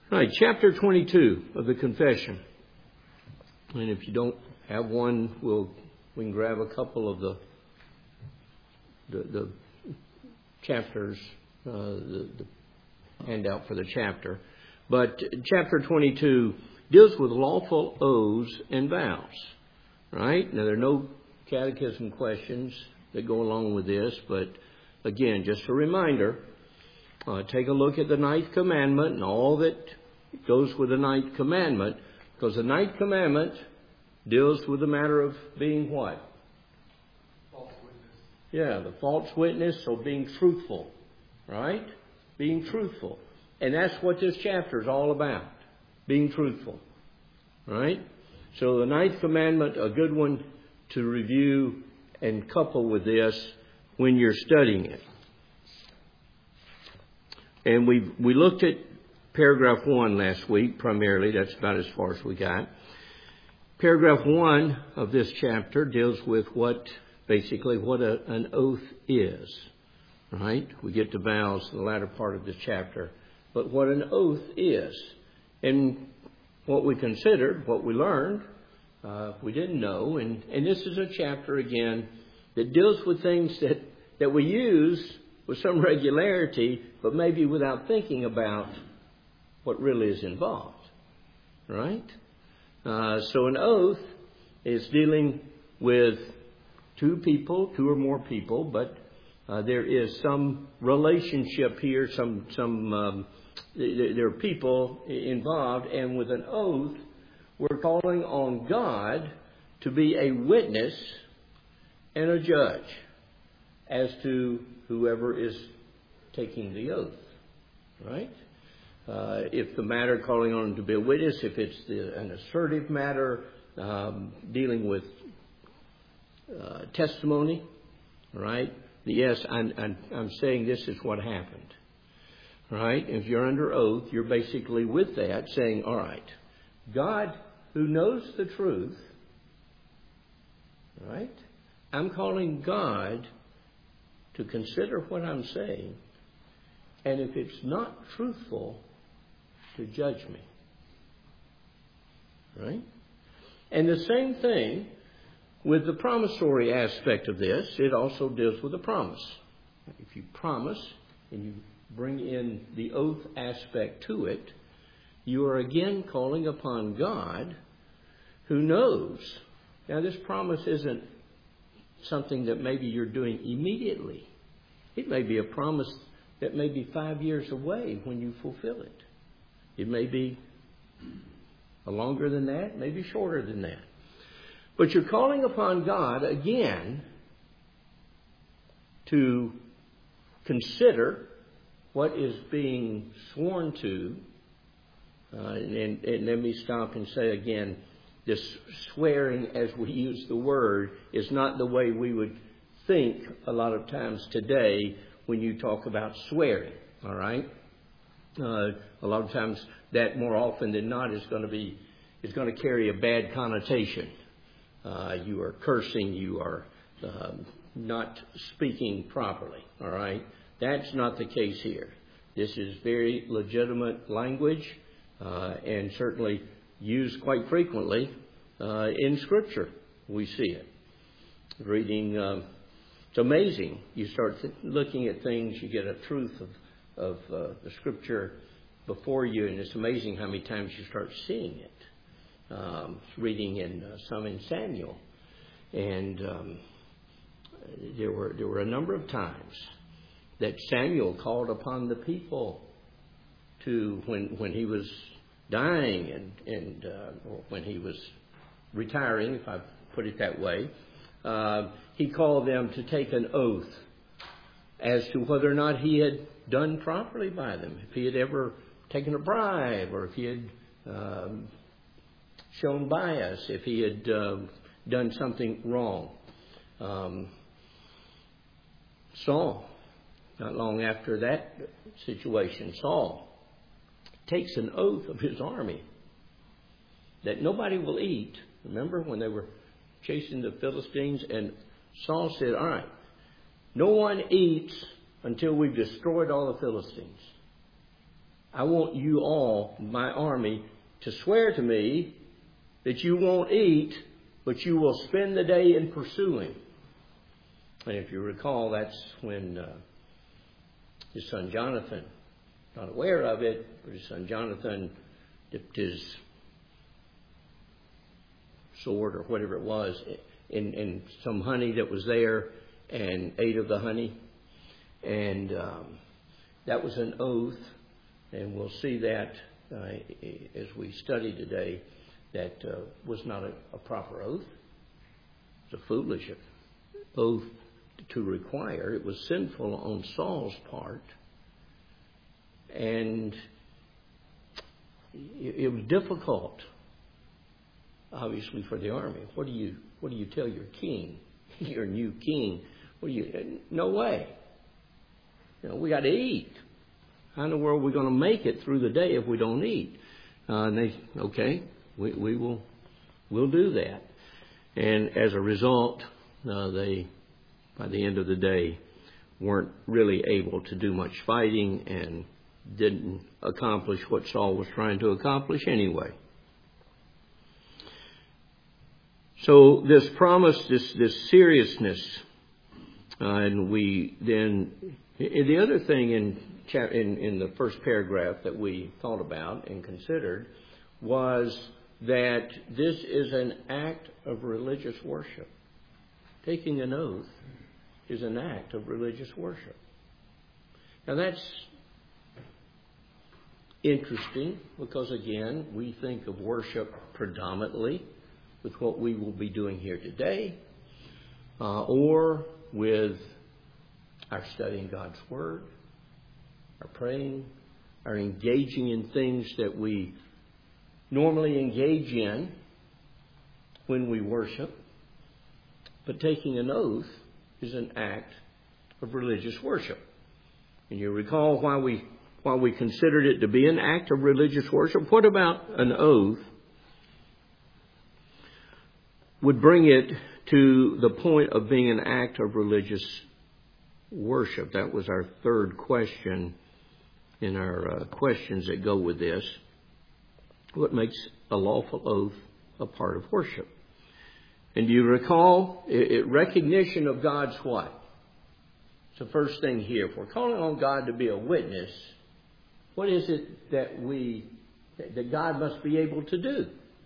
All right, chapter 22 of the Confession. And if you don't have one, we can grab a couple of the chapters, the handout for the chapter. But chapter 22 deals with lawful oaths and vows. Right? Now, there are no catechism questions that go along with this, but again, just a reminder, take a look at the ninth commandment and all that goes with the ninth commandment, because the ninth commandment deals with the matter of being what? False witness. Yeah, the false witness, so being truthful, right? Being truthful. And that's what this chapter is all about, being truthful, right? So the ninth commandment, a good one to review and couple with this when you're studying it. And we looked at paragraph 1 last week, primarily. That's about as far as we got. Paragraph 1 of this chapter deals with what an oath is, right? We get to vows in the latter part of this chapter. But what an oath is. And what we considered, what we learned, we didn't know. And this is a chapter, again, that deals with things that we use with some regularity, but maybe without thinking about what really is involved, right? So an oath is dealing with two or more people, but there is some relationship here, there are people involved, and with an oath, we're calling on God to be a witness and a judge as to whoever is taking the oath, right? If the matter calling on him to be a witness, if it's an assertive matter dealing with testimony, right? Yes, I'm saying this is what happened, right? If you're under oath, you're basically with that saying, all right, God who knows the truth, right? I'm calling God to consider what I'm saying, and if it's not truthful, to judge me. Right? And the same thing with the promissory aspect of this. It also deals with a promise. If you promise and you bring in the oath aspect to it, you are again calling upon God who knows. Now, this promise isn't something that maybe you're doing immediately. It may be a promise that may be 5 years away when you fulfill it. It may be longer than that, maybe shorter than that. But you're calling upon God again to consider what is being sworn to. And let me stop and say again, this swearing, as we use the word, is not the way we would think a lot of times today when you talk about swearing. All right? A lot of times that more often than not is going to carry a bad connotation. You are cursing. You are not speaking properly. All right? That's not the case here. This is very legitimate language and certainly used quite frequently in Scripture. We see it. Reading, it's amazing. You start looking at things, you get a truth of the Scripture before you, and it's amazing how many times you start seeing it. Reading in some in Samuel, and there were a number of times that Samuel called upon the people to when he was dying and or when he was retiring, if I put it that way, he called them to take an oath as to whether or not he had done properly by them, if he had ever taken a bribe, or if he had shown bias, if he had done something wrong. Saul, not long after that situation, Saul takes an oath of his army that nobody will eat. Remember when they were chasing the Philistines, and Saul said, all right, no one eats until we've destroyed all the Philistines. I want you all, my army, to swear to me that you won't eat, but you will spend the day in pursuing. And if you recall, that's when his son Jonathan, not aware of it, but his son Jonathan dipped his sword or whatever it was in some honey that was there and ate of the honey. And that was an oath, and we'll see that as we study today, that was not a proper oath. It's a foolish oath to require. It was sinful on Saul's part, and it was difficult, obviously, for the army. What do you tell your king, your new king? No way. We got to eat. How in the world are we going to make it through the day if we don't eat? And they, okay, we'll do that. And as a result, they, by the end of the day, weren't really able to do much fighting and didn't accomplish what Saul was trying to accomplish anyway. So this promise, this seriousness, and we then, the other thing in the first paragraph that we thought about and considered was that this is an act of religious worship. Taking an oath is an act of religious worship. Now that's interesting because, again, we think of worship predominantly with what we will be doing here today, or with our studying God's Word, our praying, our engaging in things that we normally engage in when we worship. But taking an oath is an act of religious worship. And you recall why we considered it to be an act of religious worship. What about an oath would bring it to the point of being an act of religious worship? That was our third question in our questions that go with this. What makes a lawful oath a part of worship? And do you recall recognition of God's what? It's the first thing here. If we're calling on God to be a witness, what is it that God must be able to do?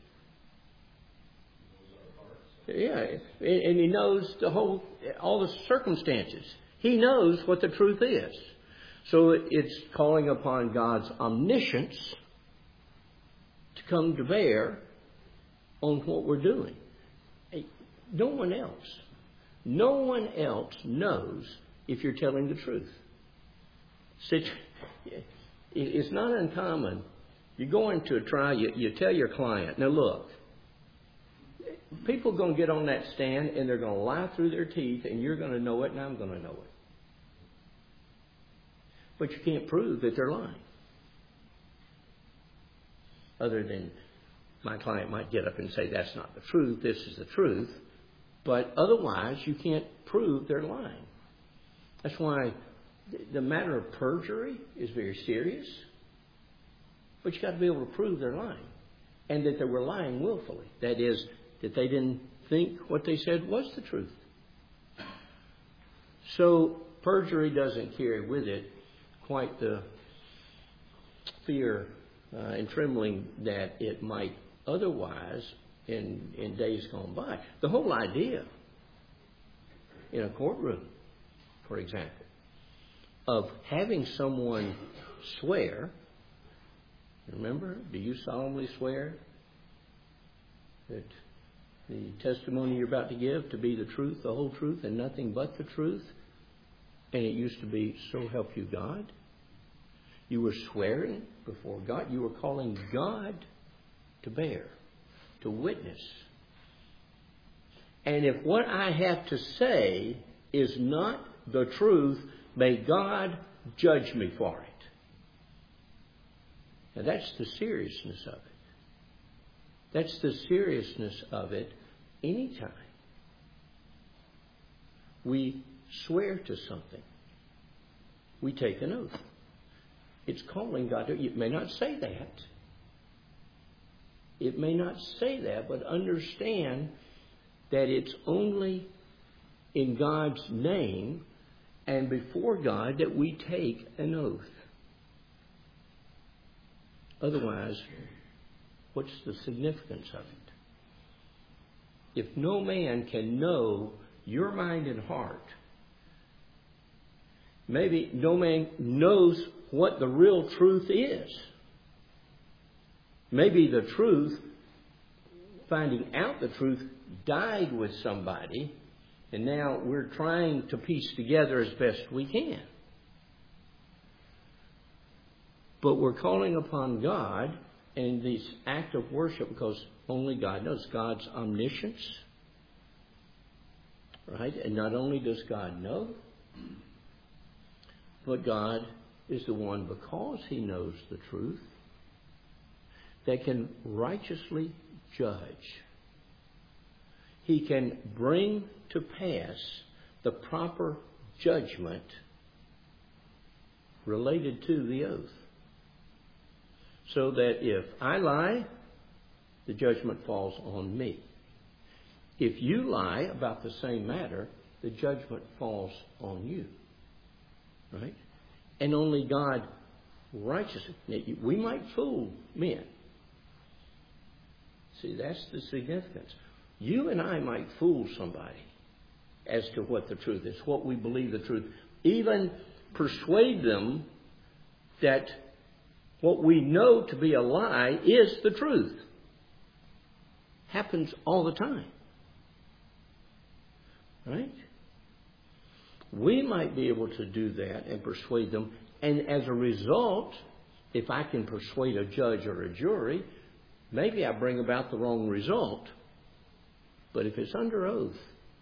Yeah, and He knows all the circumstances. He knows what the truth is. So it's calling upon God's omniscience to come to bear on what we're doing. No one else knows if you're telling the truth. It's not uncommon. You go into a trial, you tell your client, now look, people are going to get on that stand and they're going to lie through their teeth, and you're going to know it and I'm going to know it. But you can't prove that they're lying. Other than my client might get up and say, that's not the truth, this is the truth. But otherwise, you can't prove they're lying. That's why the matter of perjury is very serious. But you've got to be able to prove they're lying. And that they were lying willfully. That is, that they didn't think what they said was the truth. So perjury doesn't carry with it quite the fear and trembling that it might otherwise in days gone by. The whole idea in a courtroom, for example, of having someone swear, remember, do you solemnly swear that the testimony you're about to give to be the truth, the whole truth, and nothing but the truth? And it used to be, so help you God. You were swearing before God. You were calling God to bear, to witness. And if what I have to say is not the truth, may God judge me for it. Now that's the seriousness of it. That's the seriousness of it anytime we swear to something. We take an oath. It's calling God. It may not say that. It may not say that, but understand that it's only in God's name and before God that we take an oath. Otherwise, what's the significance of it? If no man can know your mind and heart, maybe no man knows what the real truth is. Maybe the truth, finding out the truth, died with somebody, and now we're trying to piece together as best we can. But we're calling upon God in this act of worship because only God knows. God's omniscience, right? And not only does God know, but God is the one, because He knows the truth, that can righteously judge. He can bring to pass the proper judgment related to the oath. So that if I lie, the judgment falls on me. If you lie about the same matter, the judgment falls on you. Right? And only God righteously. We might fool men. See, that's the significance. You and I might fool somebody as to what the truth is, what we believe the truth. Even persuade them that what we know to be a lie is the truth. Happens all the time. Right? We might be able to do that and persuade them. And as a result, if I can persuade a judge or a jury, maybe I bring about the wrong result. But if it's under oath,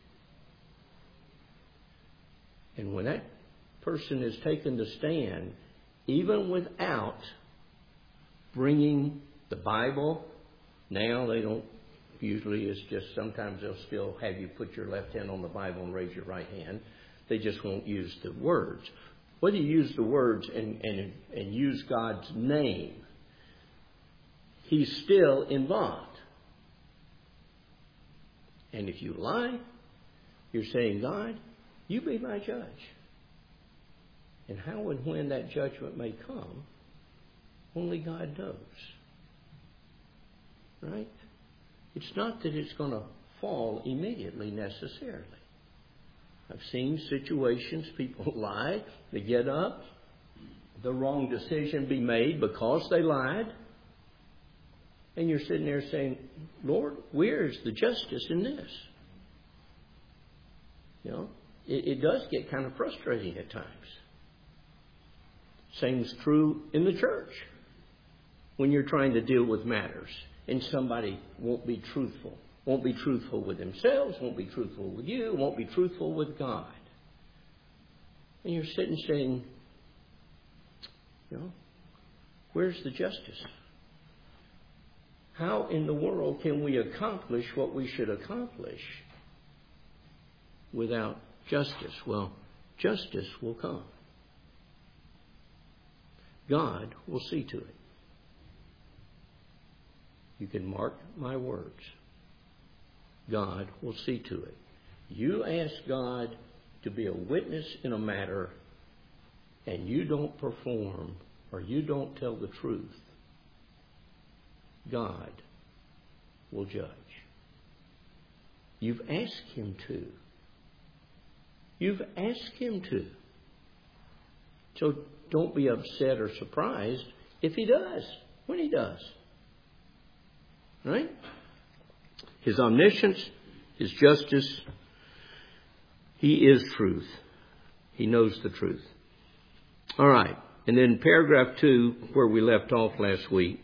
and when that person is taken to stand, even without bringing the Bible, now they don't, usually it's just, sometimes they'll still have you put your left hand on the Bible and raise your right hand. They just won't use the words. Whether you use the words and use God's name, He's still involved. And if you lie, you're saying, God, you be my judge. And how and when that judgment may come, only God knows. Right? It's not that it's going to fall immediately necessarily. I've seen situations, people lie, they get up, the wrong decision be made because they lied. And you're sitting there saying, Lord, where's the justice in this? You know, it does get kind of frustrating at times. Same's true in the church. When you're trying to deal with matters and somebody won't be truthful. Won't be truthful with themselves, won't be truthful with you, won't be truthful with God. And you're sitting saying, you know, where's the justice? How in the world can we accomplish what we should accomplish without justice? Well, justice will come. God will see to it. You can mark my words. God will see to it. You ask God to be a witness in a matter and you don't perform or you don't tell the truth, God will judge. You've asked Him to. You've asked Him to. So don't be upset or surprised if He does, when He does. Right? His omniscience, His justice, He is truth. He knows the truth. All right. And then paragraph 2, where we left off last week.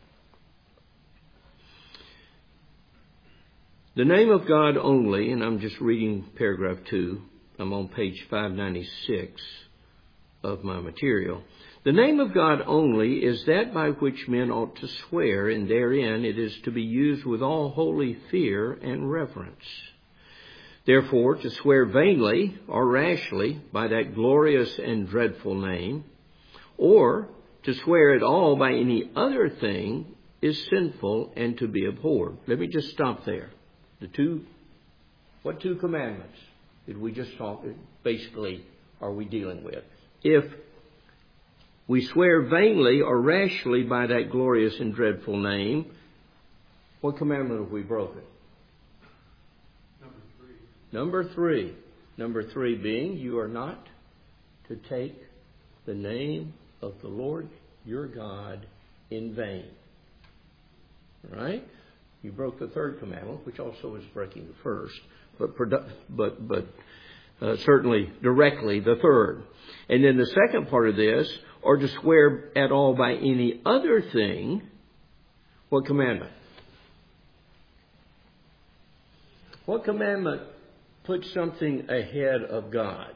The name of God only, and I'm just reading paragraph 2. I'm on page 596 of my material. The name of God only is that by which men ought to swear, and therein it is to be used with all holy fear and reverence. Therefore, to swear vainly or rashly by that glorious and dreadful name, or To swear at all by any other thing is sinful and to be abhorred. Let me just stop there. What two commandments did we just talk, basically, are we dealing with? If we swear vainly or rashly by that glorious and dreadful name, what commandment have we broken? Number three. Number three being, you are not to take the name of the Lord your God in vain. All right? You broke the third commandment, which also is breaking the first, but certainly directly the third. And then the second part of this, or to swear at all by any other thing, what commandment? What commandment puts something ahead of God?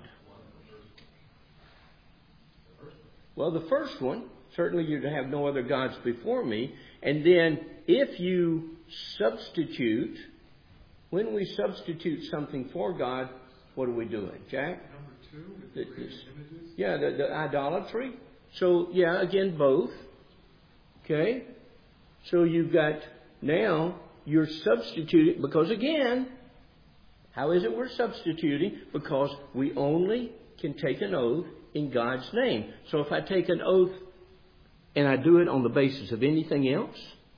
Well, the first one, certainly you're to have no other gods before me. And then if you substitute, when we substitute something for God, what are we doing, Jack? Number 2 is images. Yeah, the idolatry. So, yeah, again, both. Okay? So you've got, now, you're substituting, because again, how is it we're substituting? Because we only can take an oath in God's name. So if I take an oath and I do it on the basis of anything else,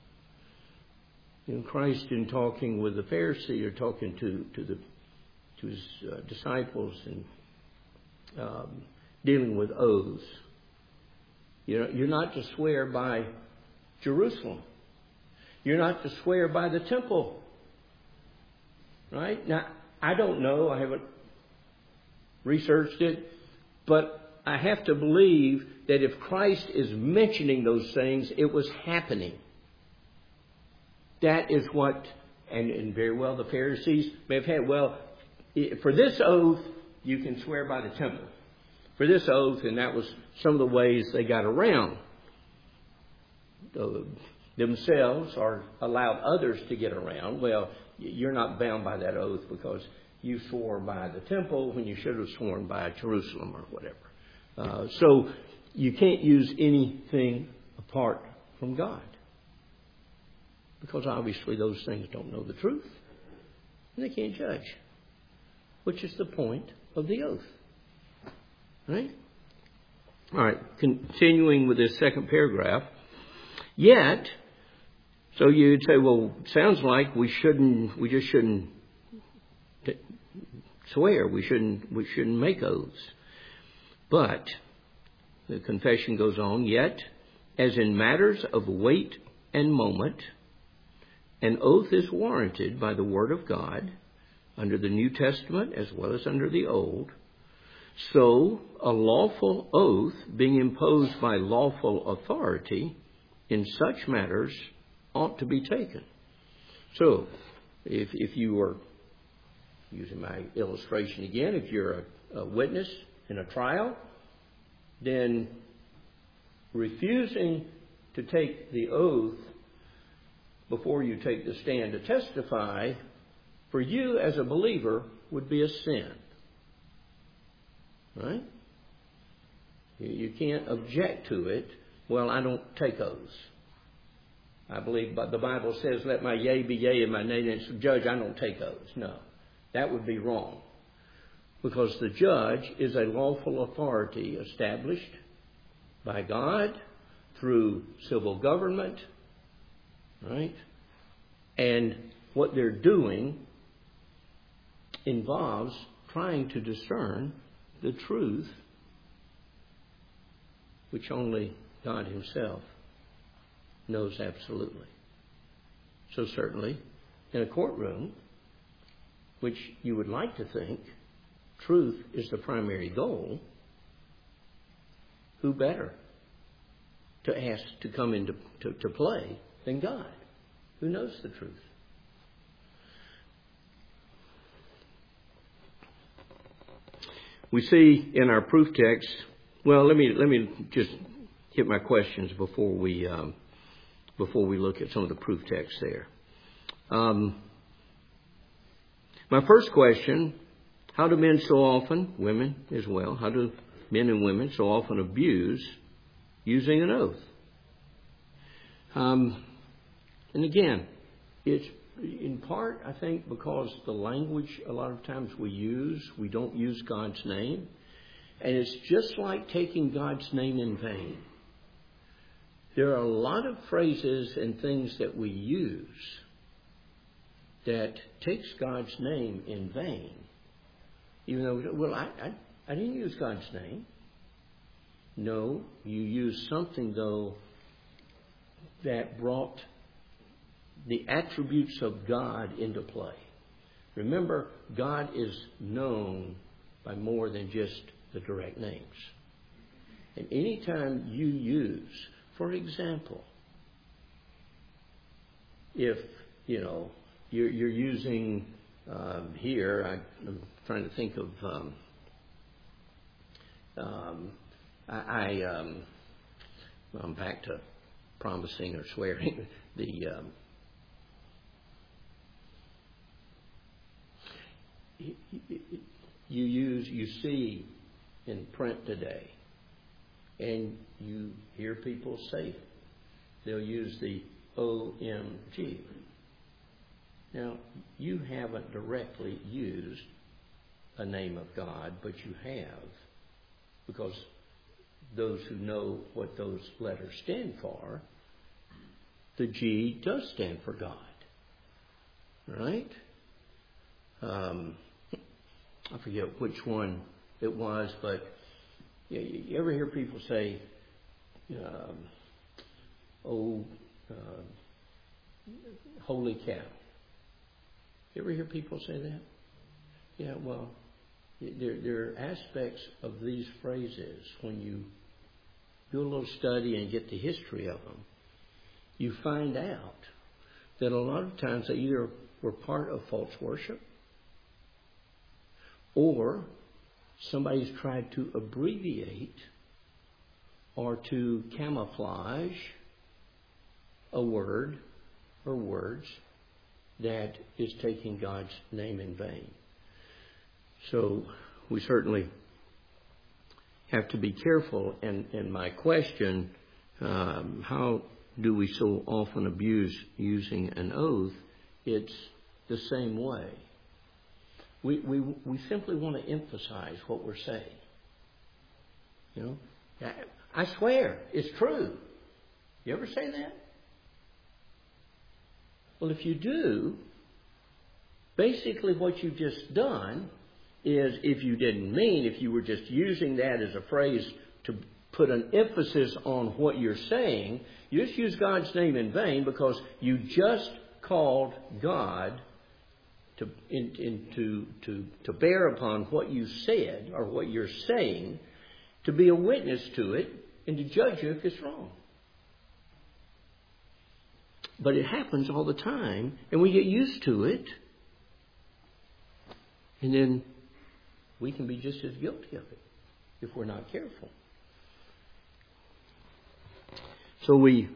Christ in talking with the Pharisee or talking to his disciples and dealing with oaths, you're not to swear by Jerusalem. You're not to swear by the temple. Right? Now, I don't know. I haven't researched it. But I have to believe that if Christ is mentioning those things, it was happening. That is what, and very well the Pharisees may have had, well, for this oath, you can swear by the temple. For this oath, and that was some of the ways they got around themselves or allowed others to get around. Well, you're not bound by that oath because you swore by the temple when you should have sworn by Jerusalem or whatever. So you can't use anything apart from God. Because obviously those things don't know the truth. And they can't judge. Which is the point of the oath. Right? All right. Continuing with this second paragraph. Yet, so you'd say, well, sounds like we just shouldn't swear. We shouldn't make oaths. But the confession goes on, yet, as in matters of weight and moment, an oath is warranted by the Word of God under the New Testament as well as under the Old. So, a lawful oath being imposed by lawful authority in such matters ought to be taken. So, if you were, using my illustration again, if you're a witness in a trial, then refusing to take the oath before you take the stand to testify, for you as a believer, would be a sin. Right? You can't object to it. Well, I don't take oaths. I believe but the Bible says, let my yea be yea and my nay nay. So, Judge, I don't take oaths. No, that would be wrong. Because the judge is a lawful authority established by God through civil government. Right? And what they're doing involves trying to discern the truth, which only God Himself knows absolutely. So certainly, in a courtroom, which you would like to think truth is the primary goal, who better to ask to come into to play than God, who knows the truth? We see in our proof text. Well, let me just hit my questions before we look at some of the proof texts there. My first question: how do men so often, women as well, how do men and women so often abuse using an oath. And again, it's in part, I think, because the language a lot of times we don't use God's name. And it's just like taking God's name in vain. There are a lot of phrases and things that we use that takes God's name in vain. Even though, well, I didn't use God's name. No, you used something, though, that brought the attributes of God into play. Remember, God is known by more than just the direct names. And anytime you use, for example, if, you're using here, I'm trying to think of, I'm back to promising or swearing. You see in print today, and you hear people say it. They'll use the OMG. Now, you haven't directly used a name of God, but you have, because those who know what those letters stand for, the G does stand for God. Right? I forget which one it was, but you ever hear people say, holy cow? You ever hear people say that? Yeah, well, there are aspects of these phrases when you do a little study and get the history of them, you find out that a lot of times they either were part of false worship, or somebody's tried to abbreviate or to camouflage a word or words that is taking God's name in vain. So we certainly have to be careful. And my question, how do we so often abuse using an oath? It's the same way. We simply want to emphasize what we're saying. I swear, it's true. You ever say that? Well, if you do, basically what you've just done is, if you didn't mean, if you were just using that as a phrase to put an emphasis on what you're saying, you just use God's name in vain, because you just called God to bear upon what you said or what you're saying, to be a witness to it and to judge you if it's wrong. But it happens all the time, and we get used to it, and then we can be just as guilty of it if we're not careful. So we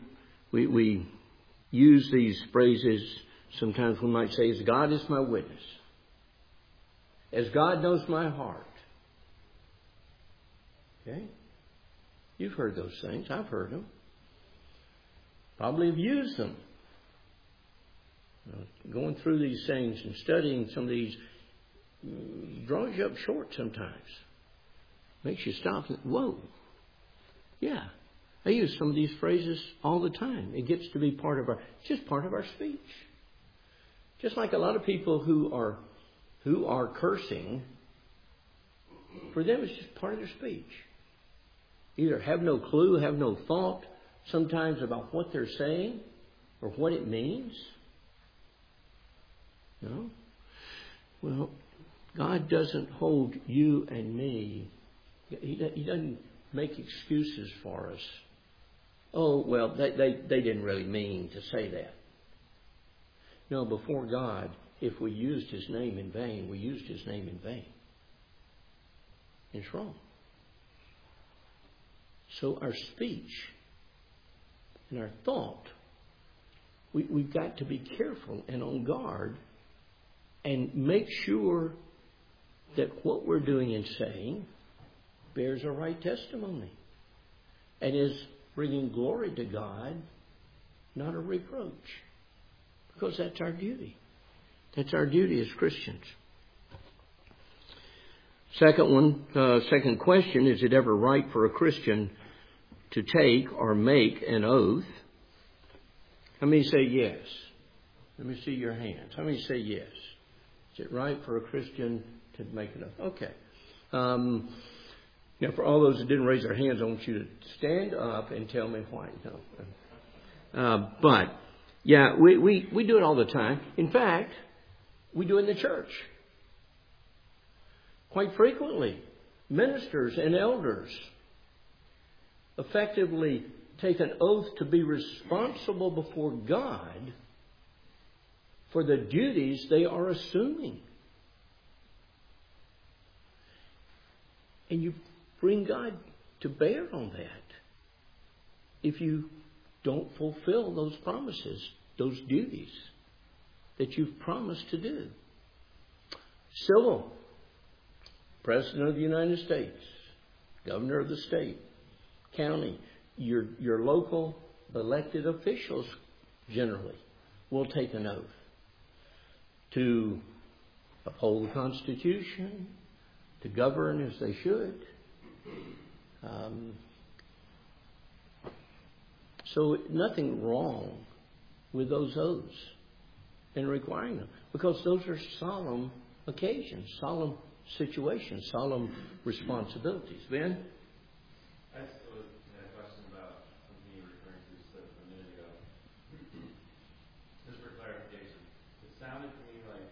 use these phrases. Sometimes we might say, as God is my witness, as God knows my heart. Okay? You've heard those things. I've heard them. Probably have used them. Going through these things and studying some of these draws you up short sometimes. Makes you stop and, whoa. Yeah. I use some of these phrases all the time. It gets to be part of our speech. Just like a lot of people who are cursing, for them it's just part of their speech. Either have no clue, have no thought sometimes about what they're saying or what it means. No? Well, God doesn't hold you and me. He doesn't make excuses for us. Oh, well, they didn't really mean to say that. No, before God, if we used His name in vain, we used His name in vain. It's wrong. So our speech and our thought, we've got to be careful and on guard and make sure that what we're doing and saying bears a right testimony and is bringing glory to God, not a reproach. Because that's our duty. That's our duty as Christians. Second question, is it ever right for a Christian to take or make an oath? How many say yes? Let me see your hands. How many say yes? Is it right for a Christian to make an oath? Okay. Now, for all those that didn't raise their hands, I want you to stand up and tell me why. No. But, yeah, we do it all the time. In fact, we do it in the church. Quite frequently, ministers and elders effectively take an oath to be responsible before God for the duties they are assuming. And you bring God to bear on that if you don't fulfill those promises, those duties that you've promised to do. Civil, President of the United States, Governor of the state, county, your local elected officials generally will take an oath to uphold the Constitution, to govern as they should. So nothing wrong with those oaths and requiring them, because those are solemn occasions, solemn situations, solemn responsibilities. Ben? I just had a question about something you were referring to just a minute ago. Just for clarification, it sounded to me like,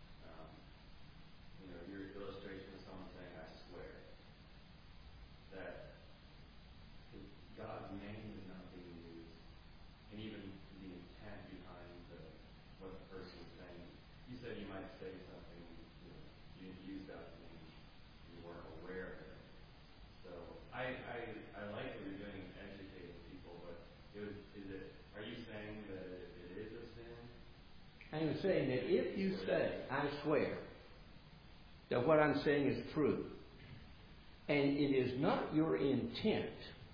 your illustration of someone saying, I swear, that God's name is not being used, and even the intent behind what the person is saying. You said you might say something, you didn't use God's name, you weren't aware of it. So I like what you're doing, educating people, but are you saying that it is a sin? I am saying that if you say, I swear, that what I'm saying is true, and it is not your intent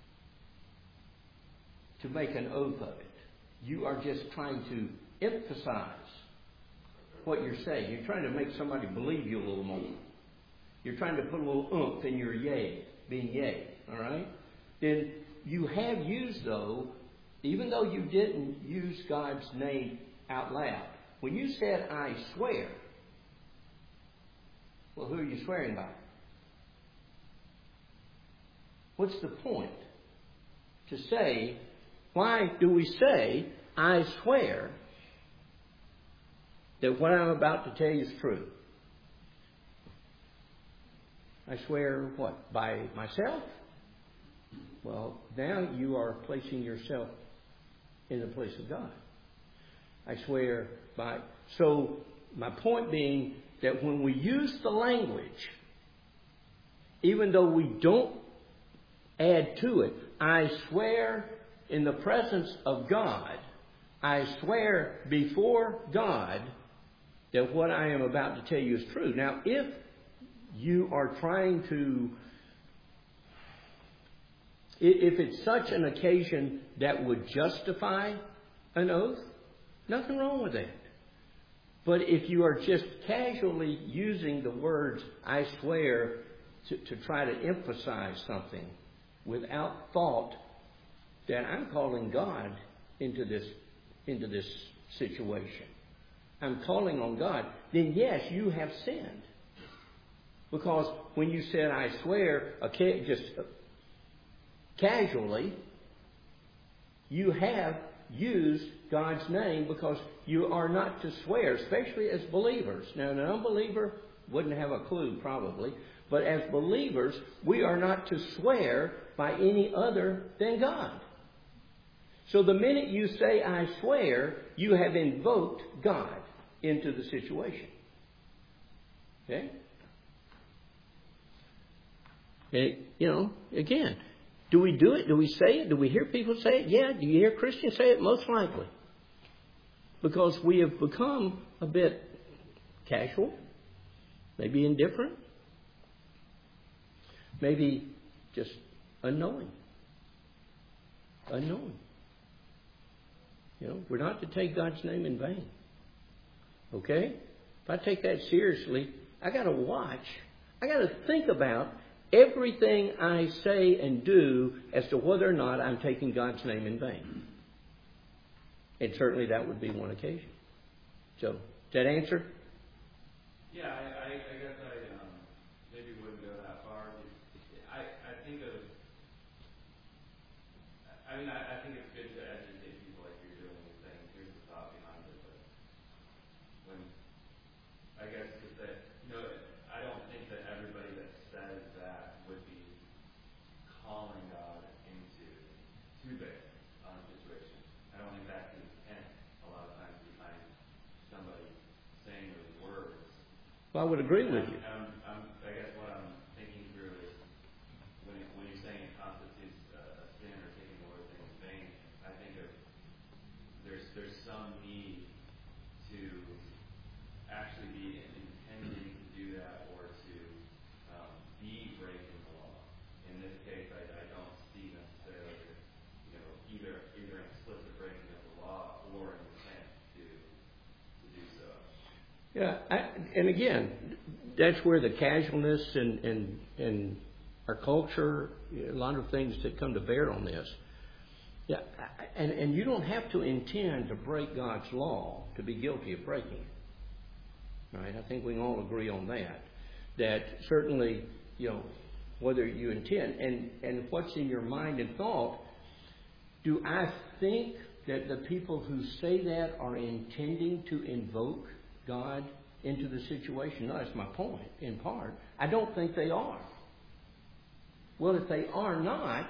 to make an oath of it, you are just trying to emphasize what you're saying. You're trying to make somebody believe you a little more. You're trying to put a little oomph in your yea, being yea, all right? Then you have used, though, even though you didn't use God's name out loud, when you said, I swear, well, who are you swearing by? What's the point? To say, why do we say, I swear, that what I'm about to tell you is true? I swear what? By myself? Well, now you are placing yourself in the place of God. I swear by... So, my point being that when we use the language, even though we don't add to it, I swear in the presence of God, I swear before God that what I am about to tell you is true. Now, if you are trying to... If it's such an occasion that would justify an oath, nothing wrong with that. But if you are just casually using the words, I swear, to try to emphasize something without thought, then I'm calling God into this situation. I'm calling on God. Then yes, you have sinned. Because when you said, I swear, just casually, you have used God's name, because you are not to swear, especially as believers. Now, an unbeliever wouldn't have a clue, probably. But as believers, we are not to swear by any other than God. So the minute you say, I swear, you have invoked God into the situation. Okay? Again, do we do it? Do we say it? Do we hear people say it? Yeah. Do you hear Christians say it? Most likely. Because we have become a bit casual, maybe indifferent, maybe just unknowing unknowing. We're not to take God's name in vain. Okay? If I take that seriously, I got to watch. I got to think about everything I say and do as to whether or not I'm taking God's name in vain. And certainly that would be one occasion. So, does that answer? Yeah, I guess I maybe wouldn't go that far. I think of, I think it's good to educate people like you're doing and saying, here's the thought behind it. But when, I guess to say, I don't think that everybody that says that would be calling God into too big on a situation. I don't think that's the intent a lot of times behind somebody saying those words. Well, I would agree with you. I guess what I'm thinking through is when you're saying it constitutes a sin or taking the Lord's name in vain, I think of there's some need to actually be intending to do that or to be breaking the law. In this case, I don't see necessarily either an explicit breaking of the law or an intent to do so. Yeah, and again, that's where the casualness and our culture, a lot of things that come to bear on this. Yeah, and you don't have to intend to break God's law to be guilty of breaking it. Right? I think we can all agree on that. That certainly, whether you intend and what's in your mind and thought, do I think that the people who say that are intending to invoke God into the situation? No, that's my point, in part. I don't think they are. Well, if they are not,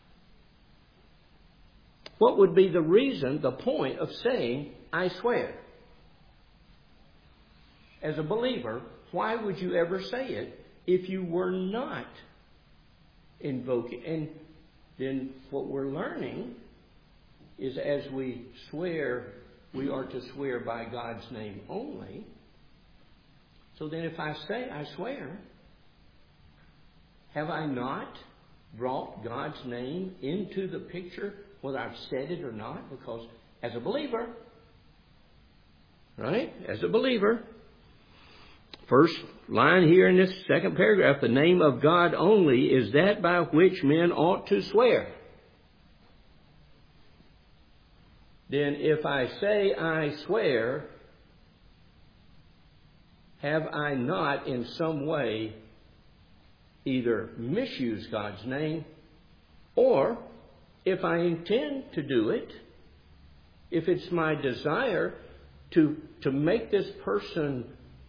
what would be the reason, the point of saying, I swear? As a believer, why would you ever say it if you were not invoking? And then what we're learning is as we swear, we are to swear by God's name only. So then if I say I swear, have I not brought God's name into the picture, whether I've said it or not? Because as a believer, right? As a believer, first line here in this second paragraph, the name of God only is that by which men ought to swear. Then if I say I swear, have I not in some way either misused God's name, or if I intend to do it, if it's my desire to make this person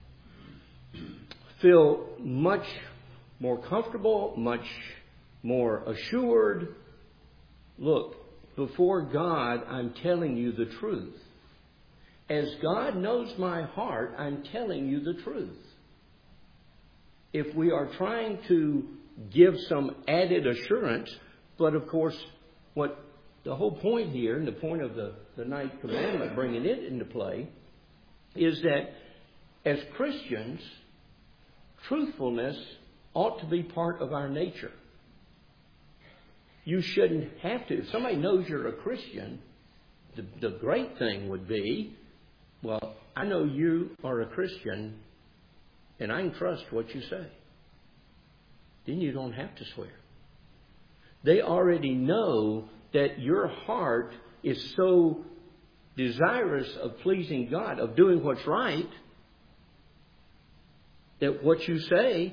feel much more comfortable, much more assured, look, before God, I'm telling you the truth. As God knows my heart, I'm telling you the truth. If we are trying to give some added assurance, but of course, what the whole point here, and the point of the ninth commandment, bringing it into play, is that as Christians, truthfulness ought to be part of our nature. You shouldn't have to. If somebody knows you're a Christian, the great thing would be, well, I know you are a Christian, and I can trust what you say. Then you don't have to swear. They already know that your heart is so desirous of pleasing God, of doing what's right, that what you say,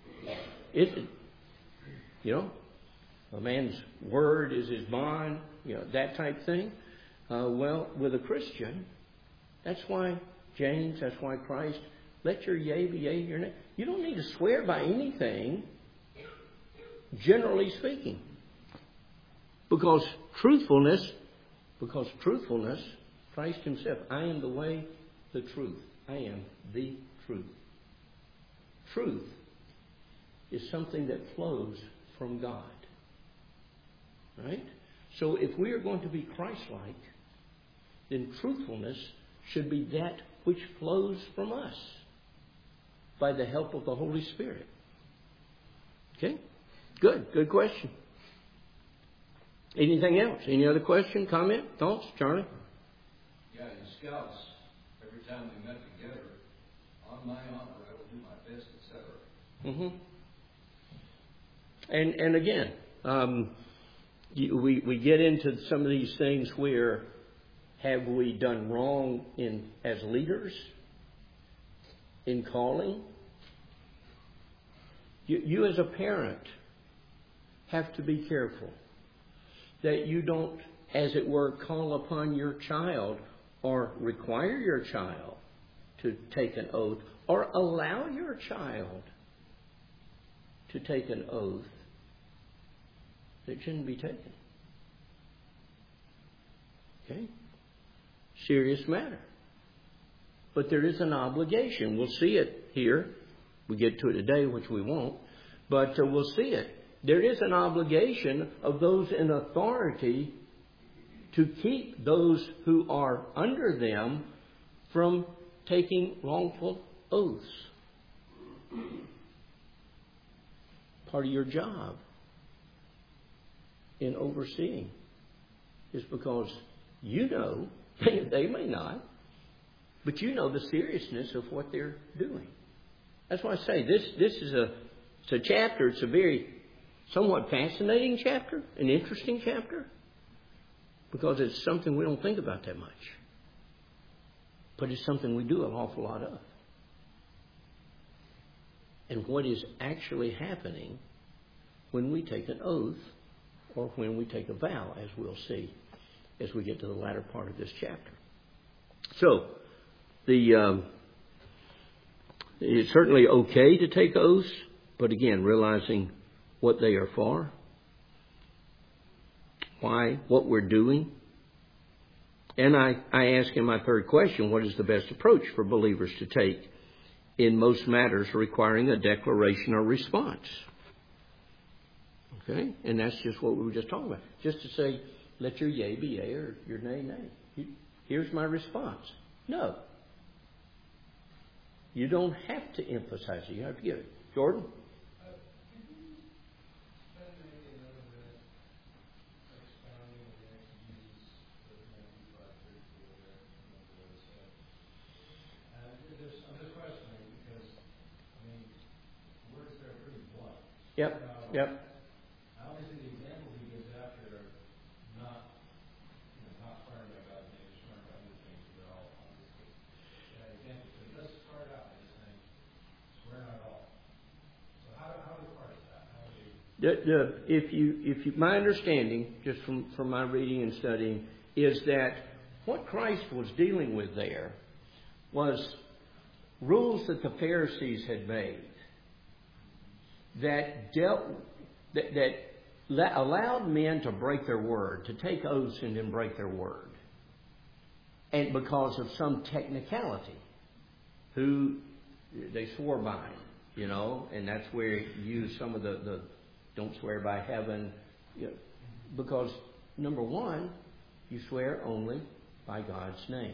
a man's word is his bond, that type thing. Well, with a Christian, that's why James, that's why Christ, let your yea be yea, your nay. You don't need to swear by anything, generally speaking. Because truthfulness, Christ himself, I am the way, the truth. I am the truth. Truth is something that flows from God. Right? So if we are going to be Christ-like, then truthfulness should be that which flows from us by the help of the Holy Spirit. Okay? Good question. Anything else? Any other question, comment, thoughts, Charlie? Yeah, in Scouts, every time we met together, on my honor, I will do my best, etc. And again, we get into some of these things where have we done wrong as leaders in calling? You as a parent have to be careful that you don't, as it were, call upon your child or require your child to take an oath or allow your child to take an oath that shouldn't be taken. Okay? Serious matter. But there is an obligation. We'll see it here. We get to it today, which we won't. But we'll see it. There is an obligation of those in authority to keep those who are under them from taking wrongful oaths. Part of your job in overseeing is because you know, they may not, but you know the seriousness of what they're doing. That's why I say this is it's a chapter. It's a very somewhat fascinating chapter, an interesting chapter, because it's something we don't think about that much. But it's something we do an awful lot of. And what is actually happening when we take an oath or when we take a vow, as we'll see as we get to the latter part of this chapter. So, it's certainly okay to take oaths, but again, realizing what they are for, why, what we're doing. And I ask in my third question, what is the best approach for believers to take in most matters requiring a declaration or response? Okay? And that's just what we were just talking about. Just to say, let your yea be yea or your nay, nay. Here's my response. No. You don't have to emphasize it. You have to give it. Jordan? Yep. Obviously, the example he gives after are not swearing by God, maybe swearing by other things, but all obviously that example. So he does start out by just saying, swear not at all. So how do we parse that? If you, my understanding, just from my reading and studying, is that what Christ was dealing with there was rules that the Pharisees had made that allowed men to break their word, to take oaths and then break their word. And because of some technicality, who they swore by, and that's where you use some of the don't swear by heaven, because number one, you swear only by God's name.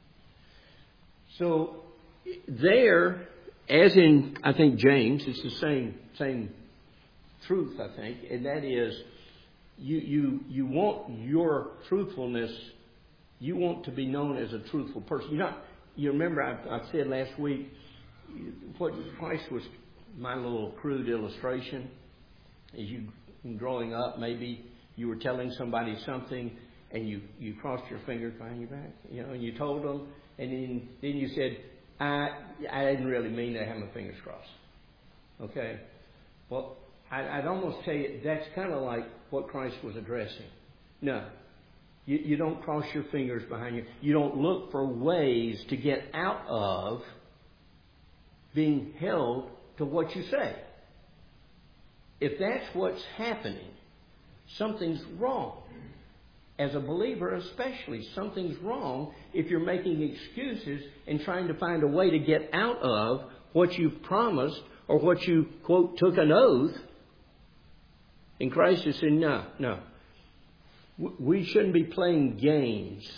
So there, as in, I think, James, it's the same truth, I think, and that is you want your truthfulness, you want to be known as a truthful person. You remember I said last week, what Christ was, my little crude illustration, is you growing up, maybe you were telling somebody something and you crossed your fingers behind your back, and you told them, and then you said, I didn't really mean to have my fingers crossed. Okay? Well, I'd almost tell you that's kind of like what Christ was addressing. No. You don't cross your fingers behind you. You don't look for ways to get out of being held to what you say. If that's what's happening, something's wrong. As a believer especially, something's wrong if you're making excuses and trying to find a way to get out of what you've promised or what you, quote, took an oath. And Christ is saying, no. We shouldn't be playing games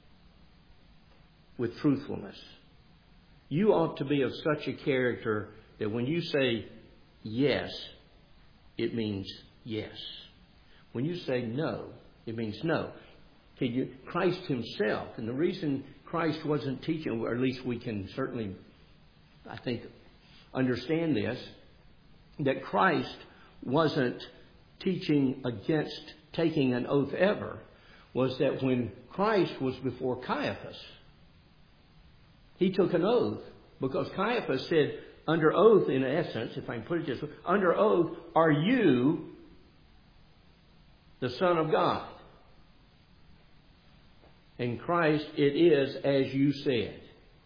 with truthfulness. You ought to be of such a character that when you say yes, it means yes. When you say no, It means no. Christ himself, and the reason Christ wasn't teaching, or at least we can certainly, I think, understand this, that Christ wasn't teaching against taking an oath ever, was that when Christ was before Caiaphas, he took an oath because Caiaphas said, under oath, in essence, if I can put it this way, under oath, are you the Son of God? In Christ, it is as you said.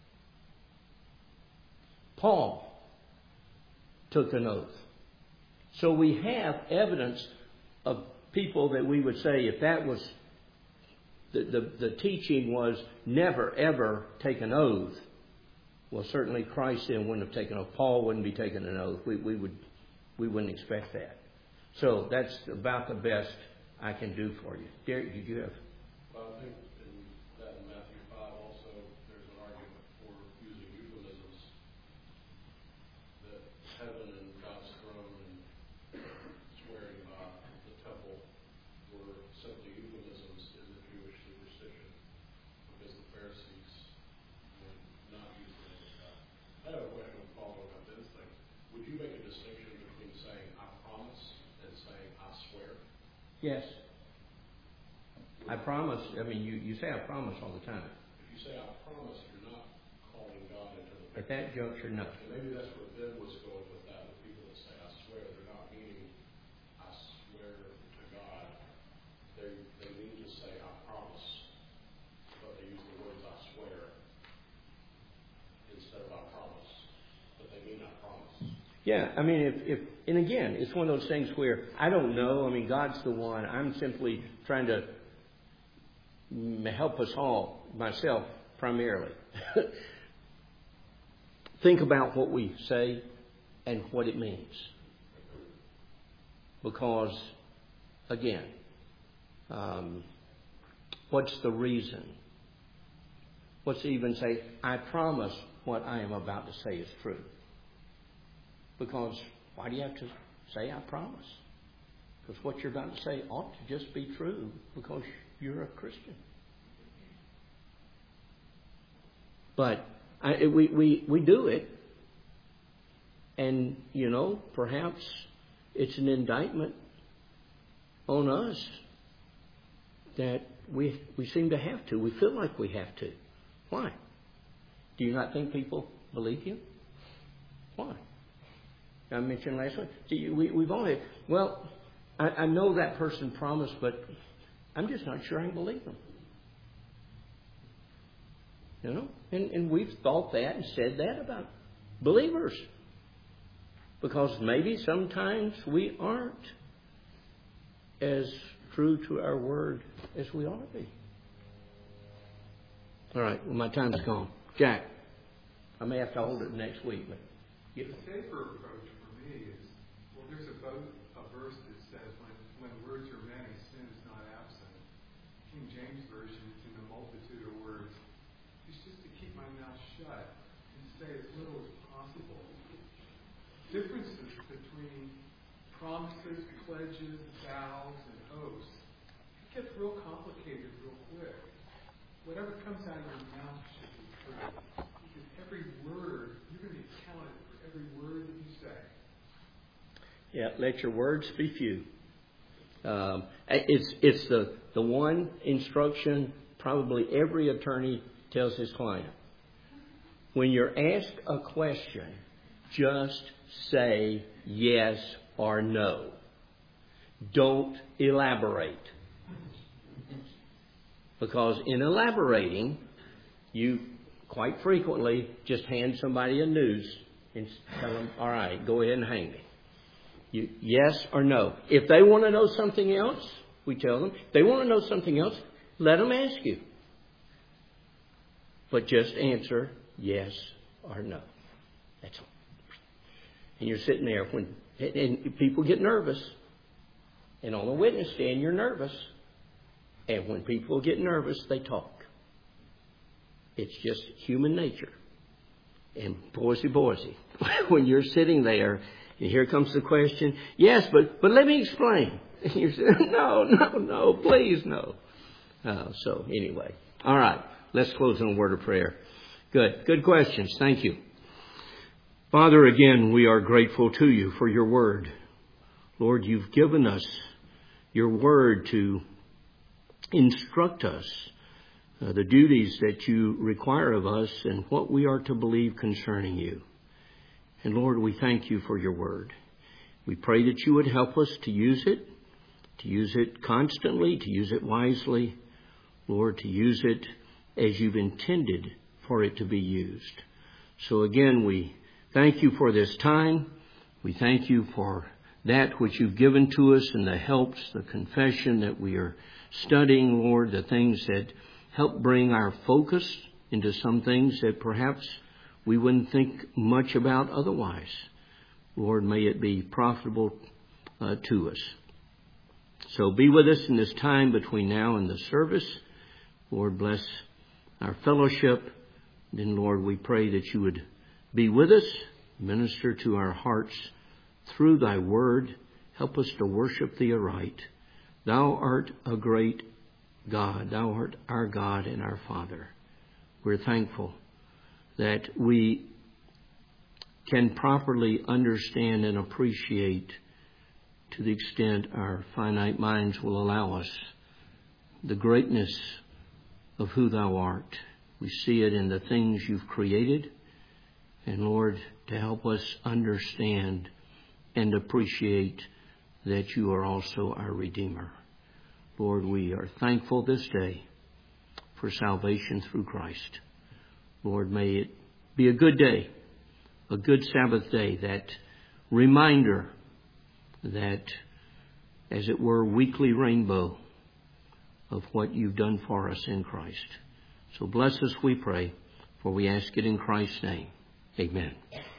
Paul took an oath. So we have evidence of people that we would say, if that was the teaching was never ever take an oath, well, certainly Christ then wouldn't have taken an oath. Paul wouldn't be taking an oath. We wouldn't expect that. So that's about the best I can do for you. Derek, did you have? Well, I think in Matthew 5 also there's an argument for using euphemisms, that heaven and God's throne and swearing by the temple were simply euphemisms in the Jewish superstition, because the Pharisees would not use the name of God. I have a question to follow up on this thing. Would you make a distinction between saying I promise and saying I swear? Yes. I promise. I mean, you say I promise all the time. If you say I promise, you're not calling God into the picture. At that juncture, no. And maybe that's where Ben was going with that. With people that say I swear, they're not meaning I swear to God. They mean to say I promise, but they use the words I swear instead of I promise. But they mean I promise. Yeah, I mean, if and again, it's one of those things where I don't know. I mean, God's the one. I'm simply trying to help us all, myself primarily, think about what we say and what it means. Because, again, what's the reason? What's to even say, I promise what I am about to say is true? Because why do you have to say I promise? Because what you're about to say ought to just be true because you're a Christian. But we do it, and, you know, perhaps it's an indictment on us that we seem to have to. We feel like we have to. Why? Do you not think people believe you? Why? I mentioned last week. We've all had, well, I know that person promised, but I'm just not sure I can believe them. You know? And we've thought that and said that about believers. Because maybe sometimes we aren't as true to our word as we ought to be. All right, well, my time's gone. Jack, I may have to hold it next week. But the safer approach for me is, well, there's a verse that says, when words are many, sin is not absent. King James Version, it's in the multitude of words. It's just to keep my mouth shut and say as little as possible. Differences between promises, pledges, vows, and oaths, it gets real complicated real quick. Whatever comes out of your mouth should be true. Because every word, you're going to be counted for every word that you say. yeah, let your words be few. It's the one instruction probably every attorney tells his client. When you're asked a question, just say yes or no. Don't elaborate. Because in elaborating, you quite frequently just hand somebody a noose and tell them, all right, go ahead and hang me. Yes or no. If they want to know something else, we tell them. If they want to know something else, let them ask you. But just answer yes or no. That's all. And you're sitting there and people get nervous. And on the witness stand, you're nervous. And when people get nervous, they talk. It's just human nature. And boysy, when you're sitting there, and here comes the question, yes, but let me explain. And you say, no, please, no. So anyway, all right, let's close in a word of prayer. Good questions. Thank you. Father, again, we are grateful to you for your word. Lord, you've given us your word to instruct us the duties that you require of us and what we are to believe concerning you. And Lord, we thank you for your word. We pray that you would help us to use it constantly, to use it wisely. Lord, to use it as you've intended for it to be used. So again, we thank you for this time. We thank you for that which you've given to us and the helps, the confession that we are studying, Lord, the things that help bring our focus into some things that perhaps we wouldn't think much about otherwise. Lord, may it be profitable to us. So be with us in this time between now and the service. Lord, bless our fellowship. Then, Lord, we pray that you would be with us, minister to our hearts through thy word. Help us to worship thee aright. Thou art a great God. Thou art our God and our Father. We're thankful that we can properly understand and appreciate, to the extent our finite minds will allow us, the greatness of who thou art. We see it in the things you've created. And Lord, to help us understand and appreciate that you are also our Redeemer. Lord, we are thankful this day for salvation through Christ. Lord, may it be a good day, a good Sabbath day, that reminder, that, as it were, weekly rainbow of what you've done for us in Christ. So bless us, we pray, for we ask it in Christ's name. Amen.